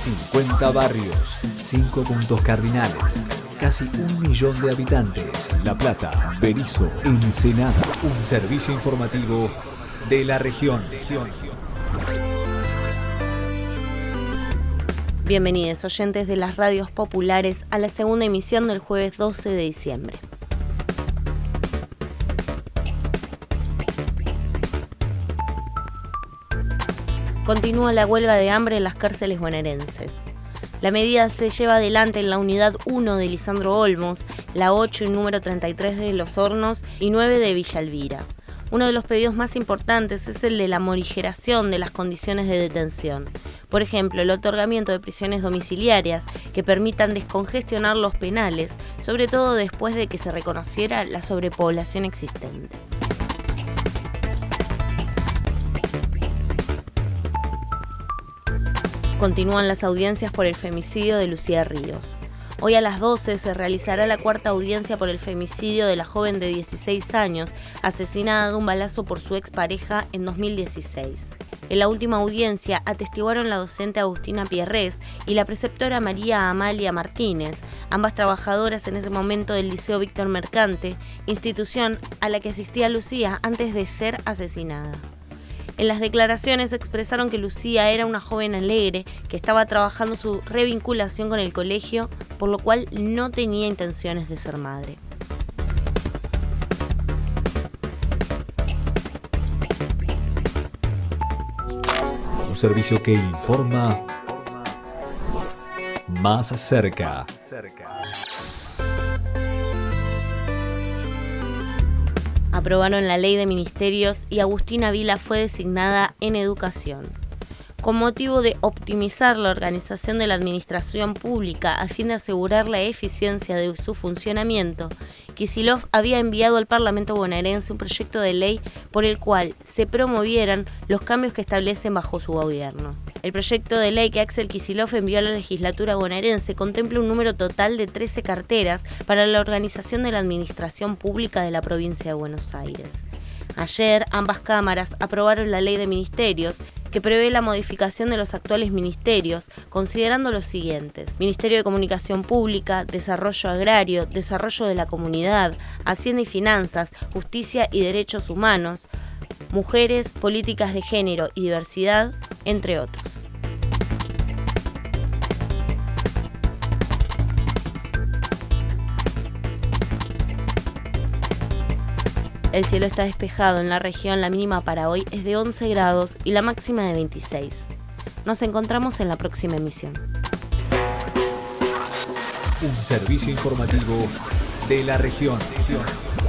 50 barrios, 5 puntos cardinales, casi 1 millón de habitantes. La Plata, Berisso, Ensenada. Un servicio informativo de la región. Bienvenidos oyentes de las radios populares a la segunda emisión del jueves 12 de diciembre. Continúa la huelga de hambre en las cárceles bonaerenses. La medida se lleva adelante en la unidad 1 de Lisandro Olmos, la 8 y número 33 de Los Hornos y 9 de Villa Elvira. Uno de los pedidos más importantes es el de la morigeración de las condiciones de detención. Por ejemplo, el otorgamiento de prisiones domiciliarias que permitan descongestionar los penales, sobre todo después de que se reconociera la sobrepoblación existente. Continúan las audiencias por el femicidio de Lucía Ríos. Hoy a las 12 se realizará la cuarta audiencia por el femicidio de la joven de 16 años, asesinada de un balazo por su expareja en 2016. En la última audiencia atestiguaron la docente Agustina Pierrés y la preceptora María Amalia Martínez, ambas trabajadoras en ese momento del Liceo Víctor Mercante, institución a la que asistía Lucía antes de ser asesinada. En las declaraciones expresaron que Lucía era una joven alegre que estaba trabajando su revinculación con el colegio, por lo cual no tenía intenciones de ser madre. Un servicio que informa más cerca. Aprobaron la ley de ministerios y Agustina Vila fue designada en educación. Con motivo de optimizar la organización de la administración pública a fin de asegurar la eficiencia de su funcionamiento, Kicillof había enviado al Parlamento bonaerense un proyecto de ley por el cual se promovieran los cambios que establecen bajo su gobierno. El proyecto de ley que Axel Kicillof envió a la legislatura bonaerense contempla un número total de 13 carteras para la organización de la administración pública de la provincia de Buenos Aires. Ayer, ambas cámaras aprobaron la ley de ministerios, que prevé la modificación de los actuales ministerios, considerando los siguientes: Ministerio de Comunicación Pública, Desarrollo Agrario, Desarrollo de la Comunidad, Hacienda y Finanzas, Justicia y Derechos Humanos, Mujeres, Políticas de Género y Diversidad, entre otros. El cielo está despejado en la región, la mínima para hoy es de 11 grados y la máxima de 26. Nos encontramos en la próxima emisión. Un servicio informativo de la región.